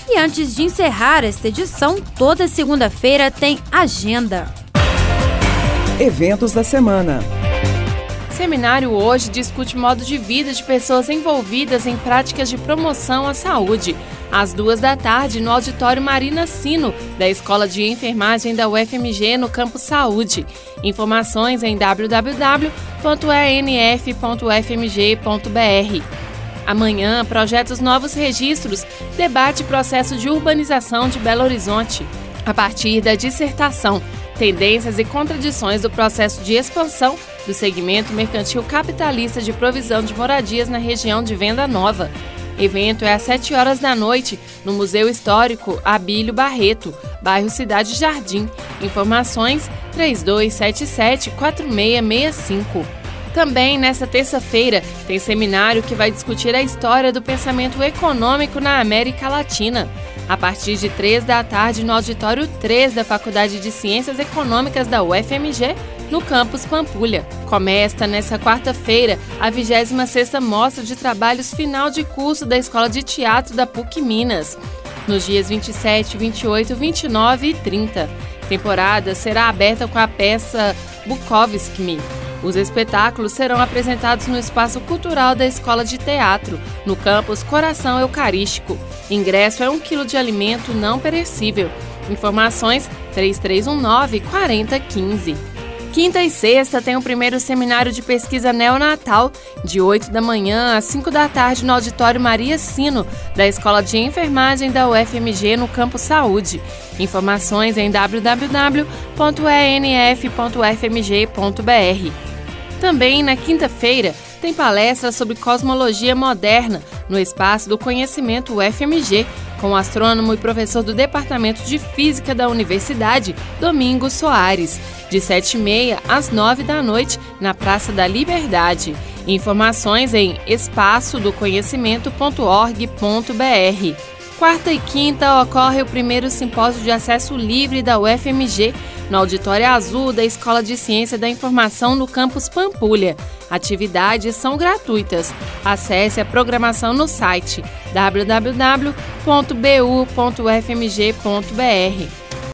E antes de encerrar esta edição, toda segunda-feira tem agenda. Eventos da semana. Seminário hoje discute modo de vida de pessoas envolvidas em práticas de promoção à saúde. Às 14h, no auditório Marina Sino, da Escola de Enfermagem da UFMG, no Campus Saúde. Informações em www.enf.ufmg.br. Amanhã, Projetos Novos Registros debate processo de urbanização de Belo Horizonte. A partir da dissertação, tendências e contradições do processo de expansão do segmento mercantil capitalista de provisão de moradias na região de Venda Nova. Evento é às 19h no Museu Histórico Abílio Barreto, bairro Cidade Jardim. Informações 3277-4665. Também nesta terça-feira tem seminário que vai discutir a história do pensamento econômico na América Latina. A partir de 15h no auditório 3 da Faculdade de Ciências Econômicas da UFMG, no campus Pampulha. Começa nesta quarta-feira a 26ª Mostra de Trabalhos Final de Curso da Escola de Teatro da PUC Minas, nos dias 27, 28, 29 e 30. A temporada será aberta com a peça Bukowski. Os espetáculos serão apresentados no Espaço Cultural da Escola de Teatro, no campus Coração Eucarístico. Ingresso é 1 quilo de alimento não perecível. Informações 3319-4015. Quinta e sexta tem o primeiro seminário de pesquisa neonatal, de 8h às 5h no auditório Maria Sino, da Escola de Enfermagem da UFMG, no Campus Saúde. Informações em www.enf.ufmg.br. Também na quinta-feira tem palestra sobre cosmologia moderna no Espaço do Conhecimento UFMG, com o astrônomo e professor do Departamento de Física da Universidade, Domingos Soares, de 7h30 às 9h, na Praça da Liberdade. Informações em espaçodoconhecimento.org.br. Quarta e quinta ocorre o primeiro simpósio de acesso livre da UFMG, no Auditório Azul da Escola de Ciência da Informação no Campus Pampulha. Atividades são gratuitas. Acesse a programação no site www.bu.ufmg.br.